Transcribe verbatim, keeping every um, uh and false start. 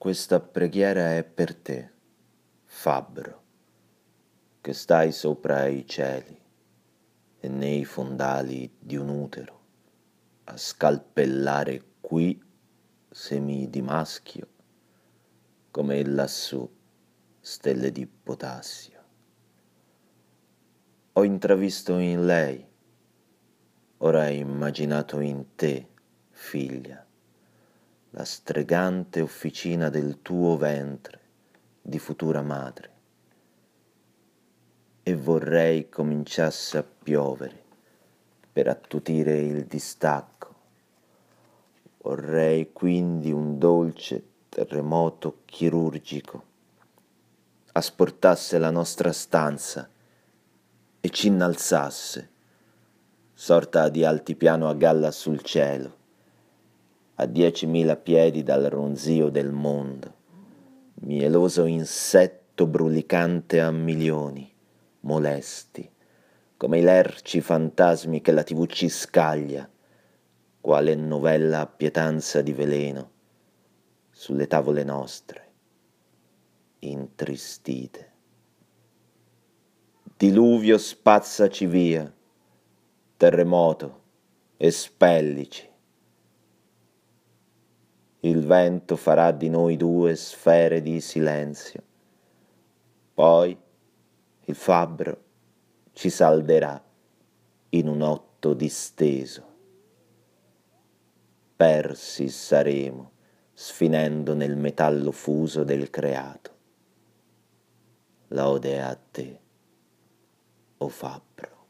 Questa preghiera è per te, fabbro, che stai sopra i cieli e nei fondali di un utero a scalpellare qui semi di maschio come lassù stelle di potassio. Ho intravisto in lei, ora immaginato in te, figlia, la stregante officina del tuo ventre di futura madre, e vorrei cominciasse a piovere per attutire il distacco. Vorrei quindi un dolce terremoto chirurgico asportasse la nostra stanza e ci innalzasse, sorta di altipiano a galla sul cielo, a diecimila piedi dal ronzio del mondo, mieloso insetto brulicante a milioni, molesti, come i lerci fantasmi che la tivù ci scaglia, quale novella a pietanza di veleno, sulle tavole nostre, intristite. Diluvio spazzaci via, terremoto, espellici. Il vento farà di noi due sfere di silenzio. Poi il fabbro ci salderà in un otto disteso. Persi saremo, sfinendo nel metallo fuso del creato. Lode a te, o fabbro.